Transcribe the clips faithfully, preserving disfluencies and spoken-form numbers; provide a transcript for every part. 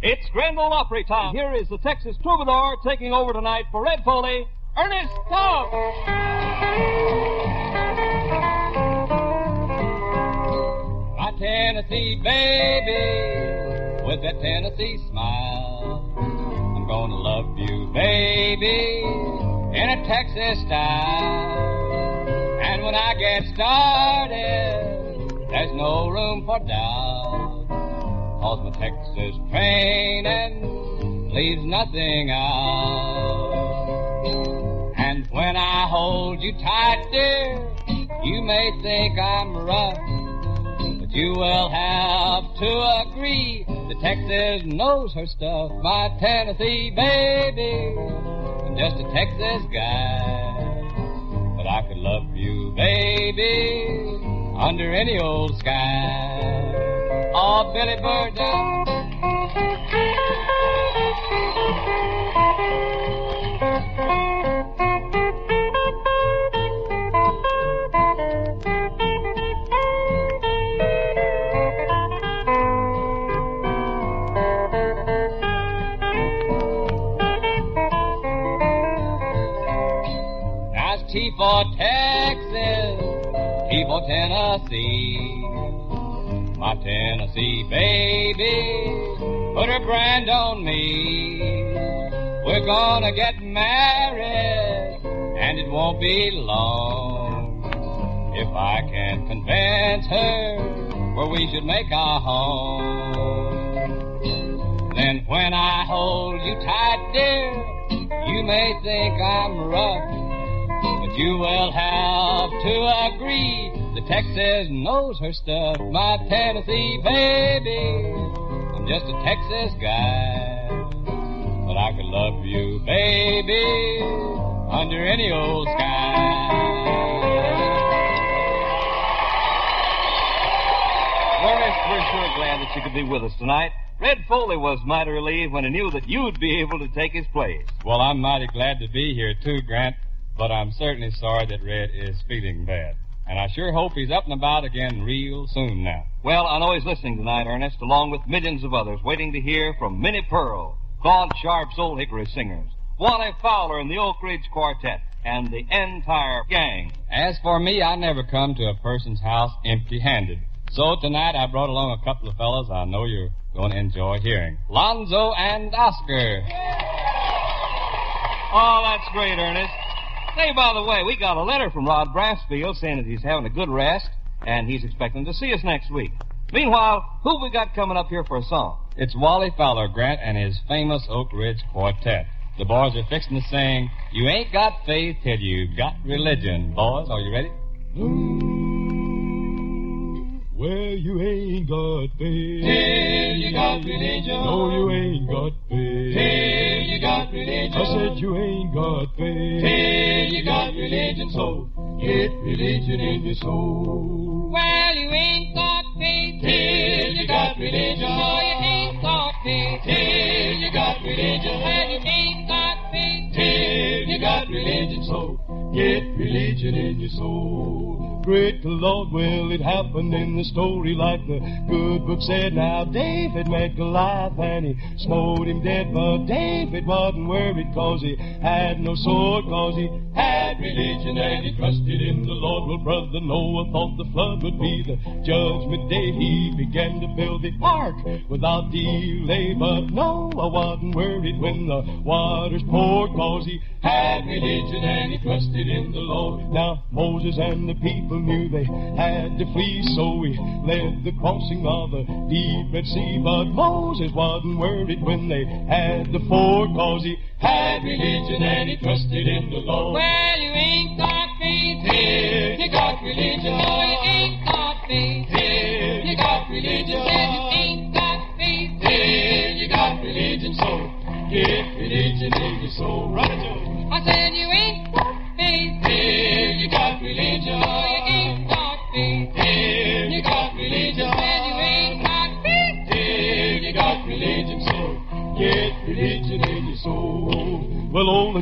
It's Grand Ole Opry time. Here is the Texas Troubadour taking over tonight for Red Foley, Ernest Tubb. My Tennessee baby, with that Tennessee smile, I'm gonna love you, baby, in a Texas style. And when I get started, there's no room for doubt, 'cause my Texas training leaves nothing out. And when I hold you tight, dear, you may think I'm rough, but you will have to agree that Texas knows her stuff. My Tennessee baby, I'm just a Texas guy, but I could love you, baby, under any old sky. Oh, Billy Bird down. That's T for Texas, T for Tennessee. My Tennessee baby, put her brand on me. We're gonna get married, and it won't be long if I can convince her where we should make our home. Then when I hold you tight, dear, you may think I'm rough, but you will have to agree that Texas knows her stuff. My Tennessee baby, I'm just a Texas guy, but I could love you, baby, under any old sky. Ernest, we're sure glad that you could be with us tonight. Red Foley was mighty relieved when he knew that you'd be able to take his place. Well, I'm mighty glad to be here, too, Grant, but I'm certainly sorry that Red is feeling bad. And I sure hope he's up and about again real soon now. Well, I know he's listening tonight, Ernest, along with millions of others waiting to hear from Minnie Pearl, Claude Sharp's Old Hickory Singers, Wally Fowler and the Oak Ridge Quartet, and the entire gang. As for me, I never come to a person's house empty-handed. So tonight I brought along a couple of fellas I know you're going to enjoy hearing. Lonzo and Oscar. Oh, that's great, Ernest. Hey, by the way, we got a letter from Rod Brassfield saying that he's having a good rest, and he's expecting to see us next week. Meanwhile, who we got coming up here for a song? It's Wally Fowler, Grant, and his famous Oak Ridge Quartet. The boys are fixing to sing, "You Ain't Got Faith Till You've Got Religion." Boys, are you ready? Ooh, well, you ain't got faith till you got religion. No, you ain't got faith till you got religion. I said you ain't got faith till you got religion. So get religion in your soul. Well, you ain't got faith till you got religion. No, you ain't got faith till you got religion. Well, you ain't got faith till you got religion. So get religion in your soul. Great Lord, well, it happened in the story like the good book said. Now, David met Goliath and he smote him dead, but David wasn't worried cause he had no sword, cause he had religion and he trusted in the Lord. Well, brother Noah thought the flood would be the judgment day. He began to build the ark without delay, but Noah wasn't worried when the waters poured, cause he had religion and he trusted in the Lord. Now, Moses and the people knew they had to flee, so he led the crossing of the deep Red Sea. But Moses wasn't worried when they had the ford, cause he had religion and he trusted in the Lord. Well, you ain't got faith till you got religion. No, you ain't got faith till you got religion. Said you ain't got faith till you got religion. So get religion in your soul. Right, Joe. I said you ain't got faith till you got religion. No, you ain't got faith till you got religion. Said you ain't got faith till you got religion. So get religion in your soul. Well, old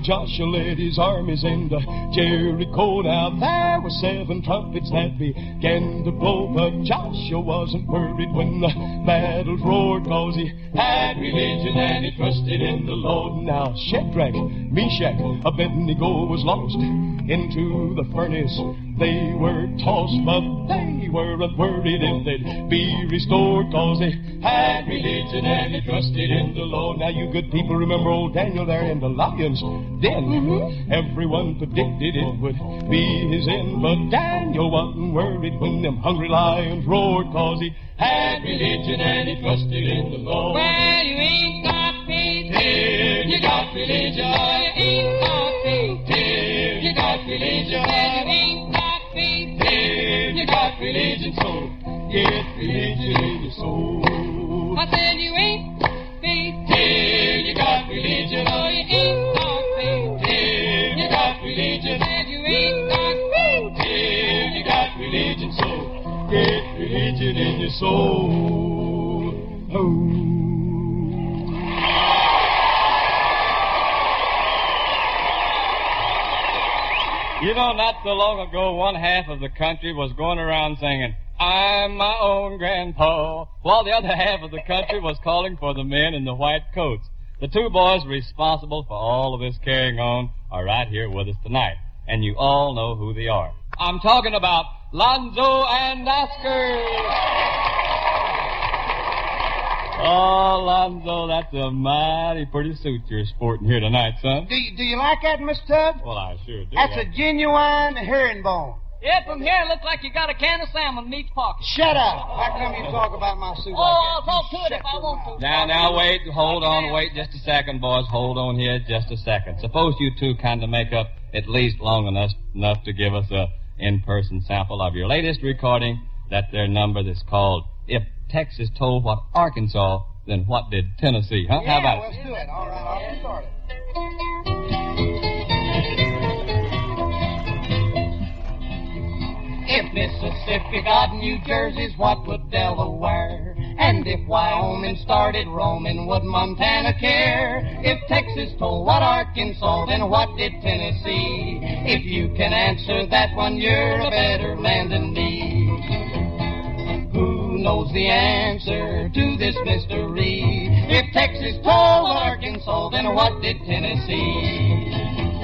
Joshua led his armies into Jericho. Now there were seven trumpets that began to blow, but Joshua wasn't worried when the battles roared, cause he had religion and he trusted in the Lord. Now Shadrach, Meshach, Abednego was lost into the furnace. They were tossed, but they weren't worried if they'd be restored, cause they had religion and they trusted in the Lord. Now you good people remember old Daniel there in the lion's den. Mm-hmm. Everyone predicted it would be his end, but Daniel wasn't worried when them hungry lions roared, cause he had religion and he trusted in the Lord. Well, you ain't got faith Till you got religion. Oh, you ain't got faith Till you got religion. Well, you ain't got faith Till you got religion, so get religion in your soul. I said you ain't got faith Till you got religion. Oh, you ain't got faith Till you got religion. I said you ain't got faith Till you got religion, so get religion in your soul. Oh. You know, not so long ago, one half of the country was going around singing, I'm my own grandpa, while the other half of the country was calling for the men in the white coats. The two boys responsible for all of this carrying on are right here with us tonight, and you all know who they are. I'm talking about Lonzo and Oscar. Oh, Lonzo, that's a mighty pretty suit you're sporting here tonight, son. Do you, do you like that, Mister Tubbs? Well, I sure do. That's a genuine herringbone. Yeah, from here it looks like you got a can of salmon in each pocket. Shut up. How come you talk about my suit Oh, like that? I'll talk to You it if shut I your want mouth. to. Now, now, wait, hold on, wait just a second, boys. Hold on here just a second. Suppose you two kind of make up at least long enough, enough to give us a in-person sample of your latest recording, that there number that's called If Texas Told What Arkansas, Then What Did Tennessee, huh? Yeah, How about let's it? do it. All right, I'll get started. If Mississippi got New Jersey's, what would Delaware? And if Wyoming started roaming, would Montana care? If Texas told what Arkansas, then what did Tennessee? If you can answer that one, you're a better man than me. Who knows the answer to this mystery? If Texas told what Arkansas, then what did Tennessee?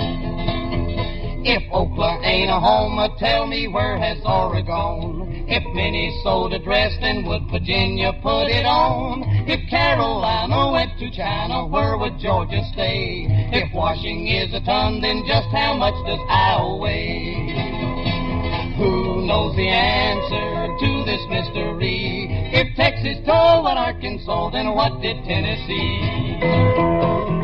If Oklahoma ain't a home, tell me where has Oregon? If Minnesota dressed, then would Virginia put it on? If Carolina went to China, where would Georgia stay? If washing is a ton, then just how much does Iowa weigh? Who knows the answer to this mystery? If Texas told what Arkansas, then what did Tennessee?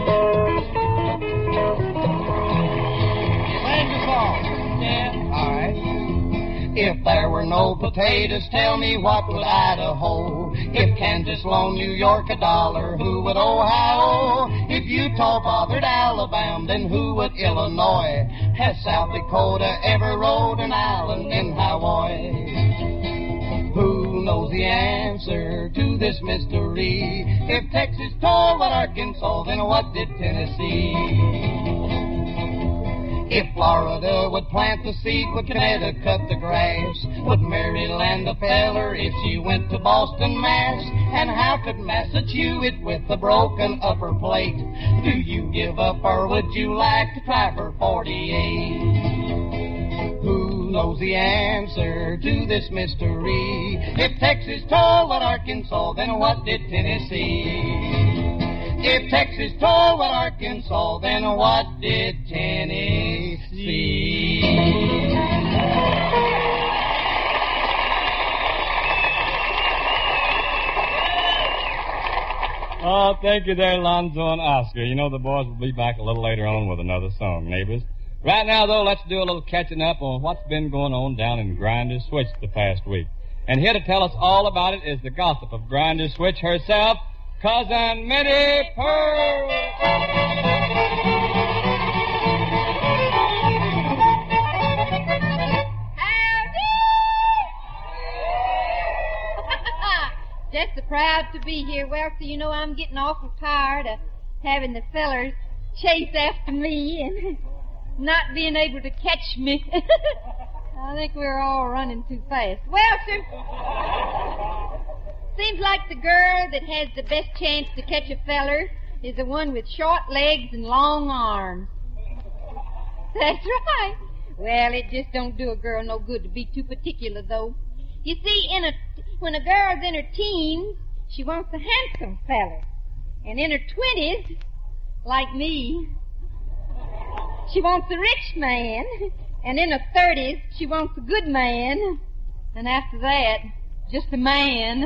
If there were no potatoes, tell me what would Idaho? If Kansas loaned New York a dollar, who would Ohio? If Utah bothered Alabama, then who would Illinois? Has South Dakota ever rode an island in Hawaii? Who knows the answer to this mystery? If Texas told what Arkansas, then what did Tennessee? If Florida would plant the seed, would Connecticut cut the grass? Would Maryland a feller if she went to Boston, Mass? And how could Massachusetts with a broken upper plate? Do you give up or would you like to try for forty-eight? Who knows the answer to this mystery? If Texas told what Arkansas, then what did Tennessee? If Texas told what Arkansas, then what did Tennessee? Oh, thank you there, Lonzo and Oscar. You know the boys will be back a little later on with another song, neighbors. Right now, though, let's do a little catching up on what's been going on down in Grinder's Switch the past week. And here to tell us all about it is the gossip of Grinder's Switch herself, Cousin Minnie Pearl. Just so proud to be here. Well, so you know I'm getting awful tired of having the fellers chase after me and not being able to catch me. I think we're all running too fast. Well, sir, seems like the girl that has the best chance to catch a feller is the one with short legs and long arms. That's right. Well, it just don't do a girl no good to be too particular, though. You see, in a, when a girl's in her teens, she wants a handsome feller. And in her twenties, like me, she wants a rich man. And in her thirties, she wants a good man. And after that, just a man.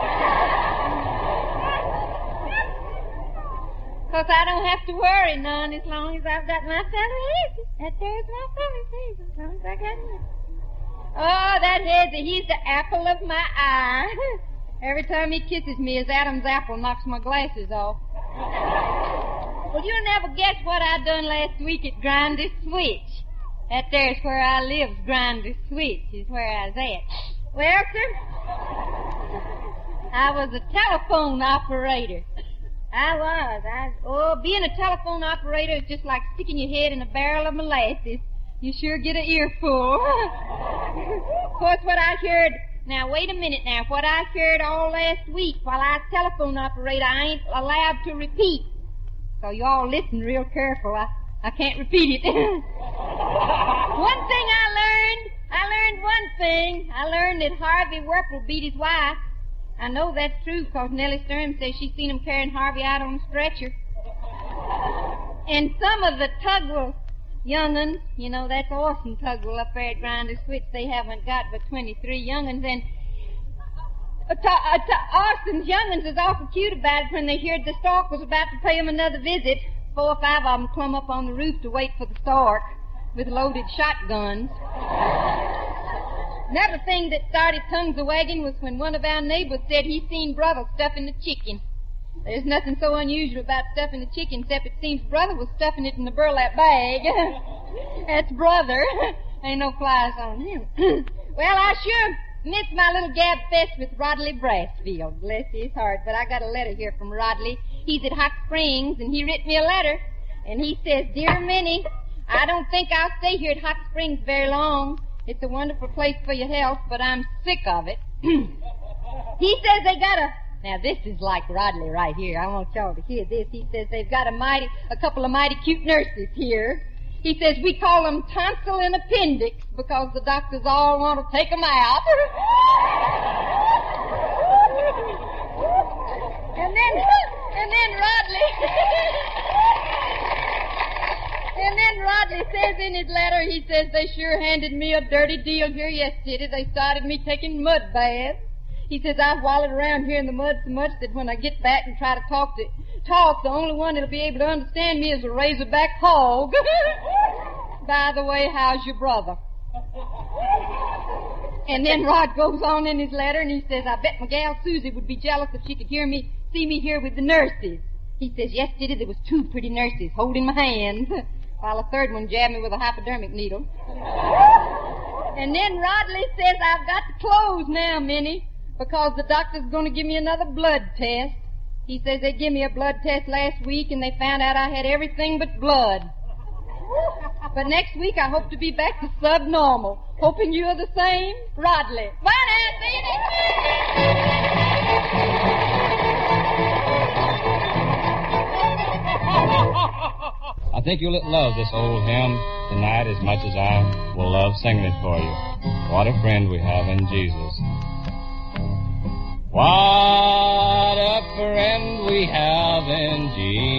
Because I don't have to worry none as long as I've got my feller Hazy. That there's my feller Hazy, as long as I got him. Oh, that Hazy, he's the apple of my eye. Every time he kisses me, his Adam's apple knocks my glasses off. Well, you'll never guess what I done last week at Grinder's Switch. That there's where I live, Grinder's Switch is where I was at. Well, sir, I was a telephone operator. I was. I oh, being a telephone operator is just like sticking your head in a barrel of molasses. You sure get an earful. Of course, what I heard... Now, wait a minute now. What I heard all last week while I was telephone operator, I ain't allowed to repeat. So you all listen real careful. I, I can't repeat it. One thing I learned, I learned one thing. I learned that Harvey Werple beat his wife. I know that's true because Nellie Stern says she's seen him carrying Harvey out on a stretcher. And some of the Tugwell young'uns, you know, that's Orson Tugwell up there at Grinder's Switch, they haven't got but twenty-three young'uns. And uh, t- uh, t- Orson's young'uns is awful cute about it when they heard the stork was about to pay him another visit. Four or five of them clumb up on the roof to wait for the stork with loaded shotguns. Another thing that started tongues a-wagging was when one of our neighbors said he seen Brother stuffing the chicken. There's nothing so unusual about stuffing the chicken, except it seems Brother was stuffing it in the burlap bag. That's Brother. Ain't no flies on him. Well, I sure miss my little gab fest with Rodley Brassfield. Bless his heart. But I got a letter here from Rodley. He's at Hot Springs, and he writ me a letter. And he says, Dear Minnie, I don't think I'll stay here at Hot Springs very long. It's a wonderful place for your health, but I'm sick of it. He says they got a... Now, this is like Rodley right here. I want y'all to hear this. He says they've got a mighty, a couple of mighty cute nurses here. He says we call them tonsil and appendix because the doctors all want to take them out. and then, and then Rodley... And then Rodley says in his letter, he says they sure handed me a dirty deal here yesterday. They started me taking mud baths. He says I've wallowed around here in the mud so much that when I get back and try to talk, to, talk, the only one that'll be able to understand me is a razorback hog. By the way, how's your brother? And then Rod goes on in his letter and he says, I bet my gal Susie would be jealous if she could hear me, see me here with the nurses. He says, yesterday there was two pretty nurses holding my hand, while a third one jabbed me with a hypodermic needle. And then Rodley says, I've got to close now, Minnie, because the doctor's going to give me another blood test. He says they gave me a blood test last week and they found out I had everything but blood. But next week I hope to be back to subnormal. Hoping you're the same, Rodley. Bye now, Minnie. I think you'll love this old hymn tonight as much as I will love singing it for you. What a friend we have in Jesus. What a friend we have in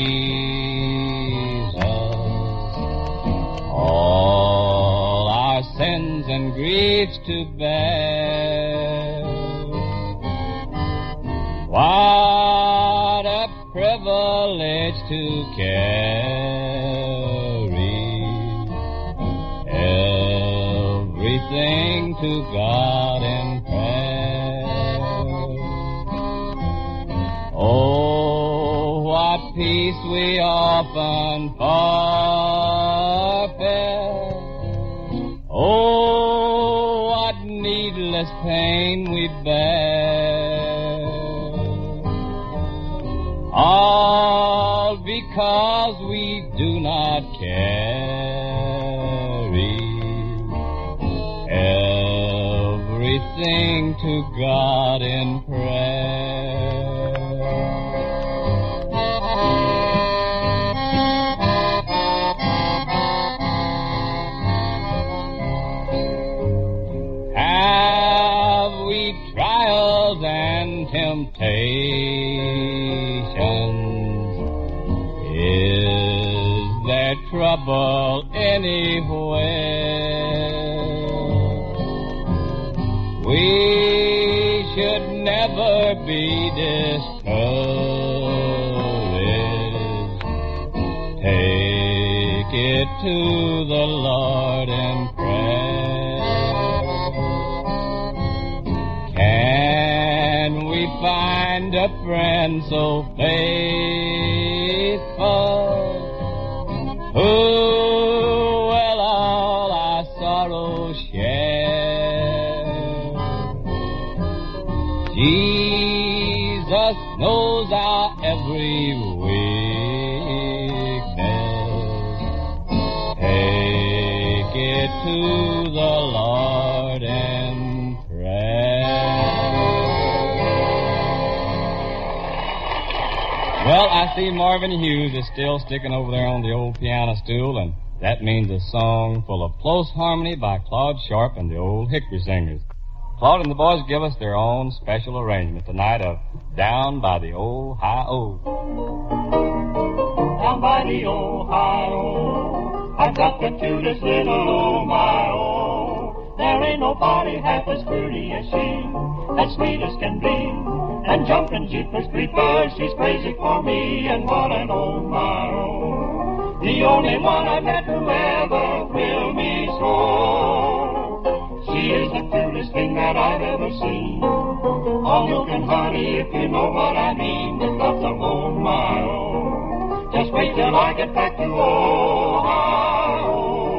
Jesus. All our sins and griefs to bear. What a privilege to carry everything to God in prayer. Oh, what peace we often forfeit. Oh, what needless pain we bear. All world because we do not carry everything to God in prayer. Have we trials and temptations? Is there trouble anywhere? We should never be discouraged. Take it to the Lord in prayer. Can we find a friend so faithful who will all our sorrows share? Jesus knows our every weakness. Take it to the Lord in prayer. Well, I see Marvin Hughes is still sticking over there on the old piano stool, and that means a song full of close harmony by Claude Sharp and the Old Hickory Singers. Claude and the boys give us their own special arrangement tonight of Down by the Old High O. Down by the old high O, I've got the cutest little oh my oh. There ain't nobody half as pretty as she, as sweet as can be. And jumping jeepers creepers, she's crazy for me, and what an oh my oh. The only one I met who ever thrilled me so. She is the cutest thing that I've ever seen. All milk and honey, if you know what I mean, with lots of oh my oh. Just wait till I get back to Ohio.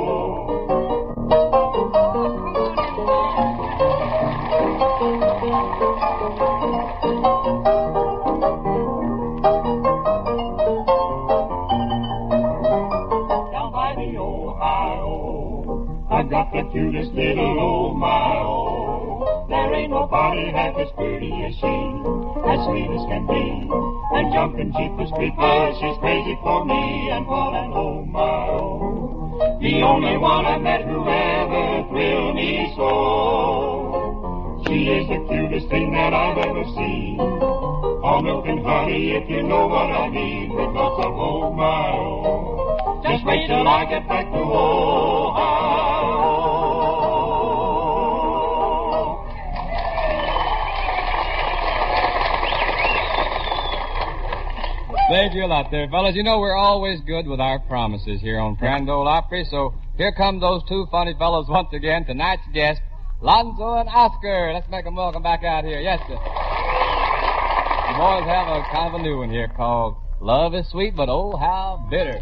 Down by the Ohio, I've got the cutest little oh my oh. There ain't nobody half as pretty as she, as sweet as can be. And jumping jeepers creepers, she's crazy for me, and what an oh my oh. The only one I met who ever thrilled me so. She is the cutest thing that I've ever seen. All milk and honey, if you know what I mean, with lots of oh my oh. Just wait till I get back to Ohio. Thank you a lot there, fellas. You know we're always good with our promises here on Grand Ole Opry, so here come those two funny fellows once again, tonight's guests, Lonzo and Oscar. Let's make them welcome back out here. Yes, sir. The boys have a kind of a new one here called Love is Sweet, but Oh, How Bitter.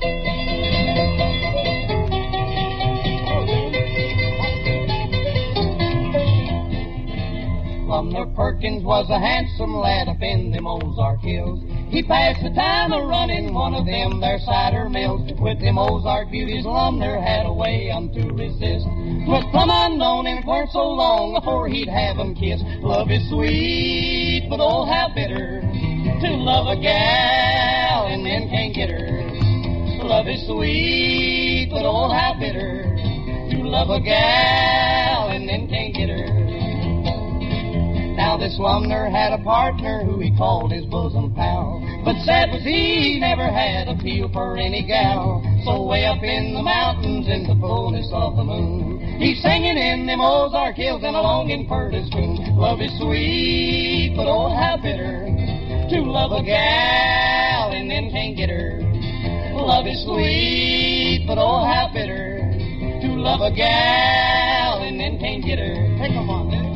Plummer Perkins was a handsome lad up in them Ozark Hills. He passed the time a running one of them there cider mills. With them Ozark beauties, Lumner had a way um to resist. Was plumb unknown and it weren't so long before he'd have 'em kiss. Love is sweet, but oh how bitter, to love a gal and then can't get her. Love is sweet, but oh how bitter, to love a gal and then can't get her. Now this Lumner had a partner who he called his bosom pal, but sad was he, he never had a feel for any gal. So way up in the mountains in the fullness of the moon, he's singing in them Ozark Hills and a longing for his tune. Love is sweet, but oh how bitter, to love a gal and then can't get her. Love is sweet, but oh how bitter, to love a gal and then can't get her. Take 'em on, man.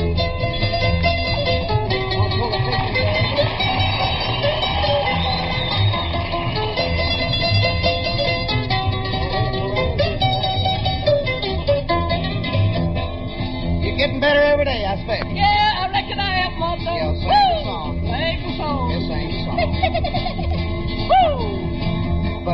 Getting better every day, I expect. Yeah, I reckon I am, Mother. Yeah, sing the song. Sing the song. Yeah, sing the song. Woo!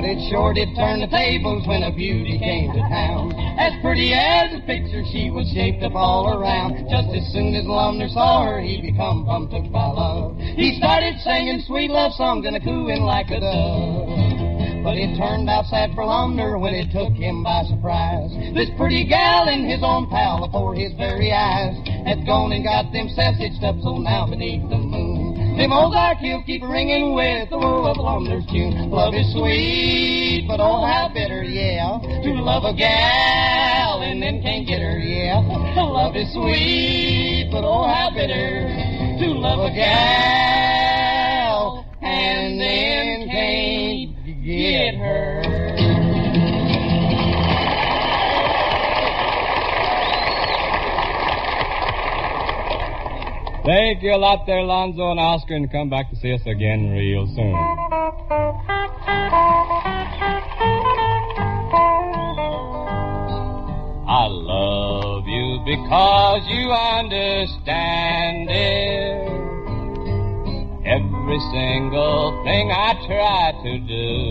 But it sure did turn the tables when a beauty came to town. As pretty as a picture, she was shaped up all around. Just as soon as Lumner saw her, he become pumped up by love. He started singing sweet love songs and a cooing like a dove. But it turned out sad for Lumner when it took him by surprise. This pretty gal and his own pal before his very eyes had gone and got themselves hitched up, so now beneath the moon them Ozark hills keep ringing with the woe of Lumner's tune. Love is sweet, but oh how bitter, yeah, to love a gal and then can't get her, yeah. Love is sweet, but oh how bitter, to love a gal and then can't get her. Thank you a lot there, Lonzo and Oscar, and come back to see us again real soon. I love you because you understand it. Every single thing I try to do,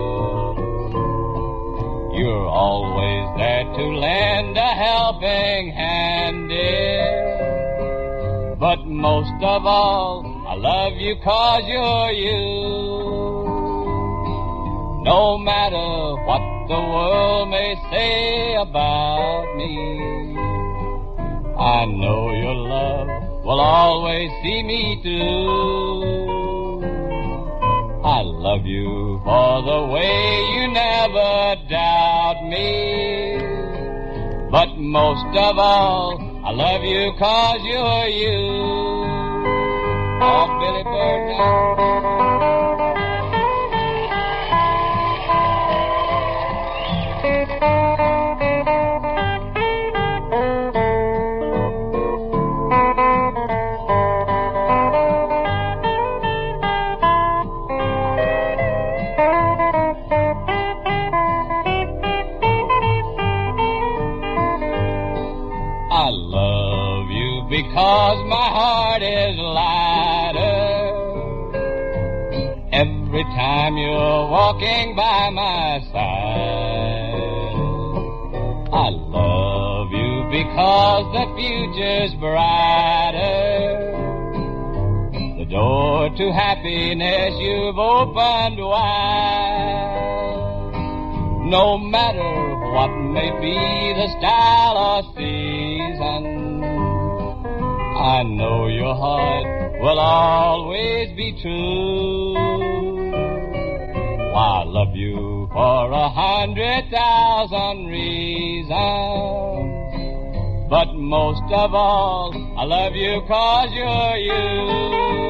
you're always there to lend a helping hand, dear. But most of all, I love you 'cause you're you. No matter what the world may say about me, I know your love will always see me through. I love you for the way you never doubt me. But most of all, I love you 'cause you're you. Oh, Billy Bird now. Because my heart is lighter every time you're walking by my side. I love you because the future's brighter. The door to happiness you've opened wide. No matter what may be the style or season, I know your heart will always be true. I love you for a hundred thousand reasons, but most of all, I love you 'cause you're you.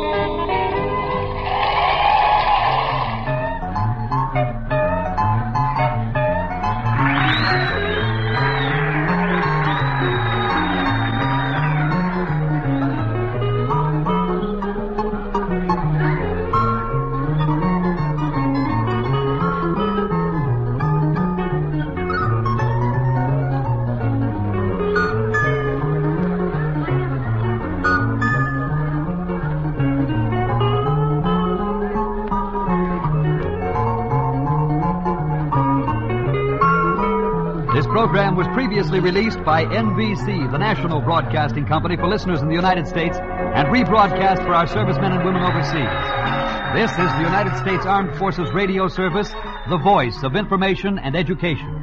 This program was previously released by N B C, the national broadcasting company for listeners in the United States, and rebroadcast for our servicemen and women overseas. This is the United States Armed Forces Radio Service, the voice of information and education.